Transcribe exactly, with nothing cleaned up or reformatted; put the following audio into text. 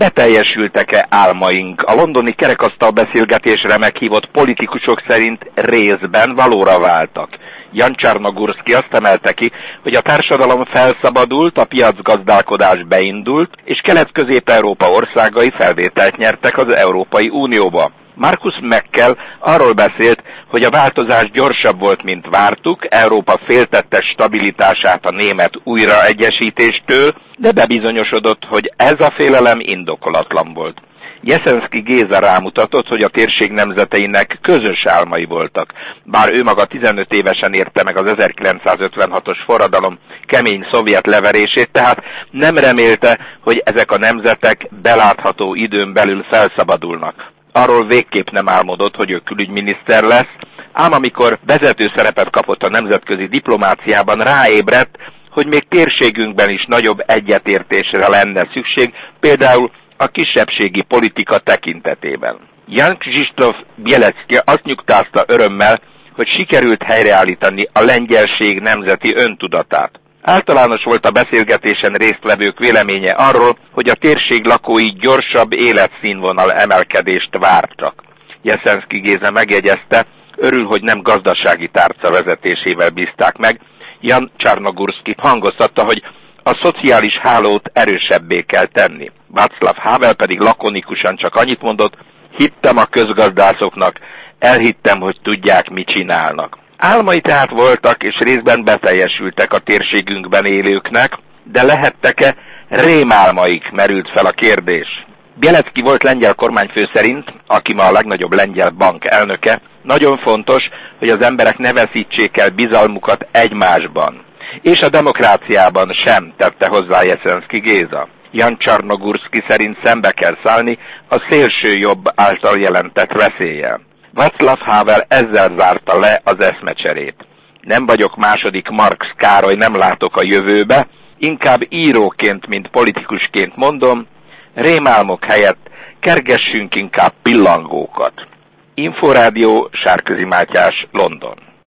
beteljesültek-e álmaink? A londoni kerekasztal beszélgetésre meghívott politikusok szerint részben valóra váltak. Jan Csarnogurszky azt emelte ki, hogy a társadalom felszabadult, a piacgazdálkodás beindult, és Kelet-Közép-Európa országai felvételt nyertek az Európai Unióba. Markus Mekkel arról beszélt, hogy a változás gyorsabb volt, mint vártuk, Európa féltette stabilitását a német újraegyesítéstől, de bebizonyosodott, hogy ez a félelem indokolatlan volt. Jeszenszky Géza rámutatott, hogy a térség nemzeteinek közös álmai voltak. Bár ő maga tizenöt évesen érte meg az ezerkilencszázötvenhatos forradalom kemény szovjet leverését, tehát nem remélte, hogy ezek a nemzetek belátható időn belül felszabadulnak. Arról végképp nem álmodott, hogy ő külügyminiszter lesz, ám amikor vezető szerepet kapott a nemzetközi diplomáciában, ráébredt, hogy még térségünkben is nagyobb egyetértésre lenne szükség, például a kisebbségi politika tekintetében. Jan Krzysztof Bielecki azt nyugtázta örömmel, hogy sikerült helyreállítani a lengyelség nemzeti öntudatát. Általános volt a beszélgetésen résztvevők véleménye arról, hogy a térség lakói gyorsabb életszínvonal emelkedést vártak. Jeszenszky Géza megjegyezte, örül, hogy nem gazdasági tárca vezetésével bízták meg. Jan Csarnogurszky hangoztatta, hogy a szociális hálót erősebbé kell tenni. Václav Havel pedig lakonikusan csak annyit mondott, hittem a közgazdászoknak, elhittem, hogy tudják, mit csinálnak. Álmai tehát voltak, és részben beteljesültek a térségünkben élőknek, de lehettek-e rémálmaik, merült fel a kérdés. Bielecki volt lengyel kormányfő szerint, aki ma a legnagyobb lengyel bank elnöke, nagyon fontos, hogy az emberek ne veszítsék el bizalmukat egymásban. És a demokráciában sem, tette hozzá Jeszenszky Géza. Jan Csarnogurszky szerint szembe kell szállni a szélső jobb által jelentett veszéllyel. Václav Havel ezzel zárta le az eszmecserét. Nem vagyok második Marx Károly, nem látok a jövőbe, inkább íróként, mint politikusként mondom, rémálmok helyett kergessünk inkább pillangókat. Inforádió, Sárközi Mátyás, London.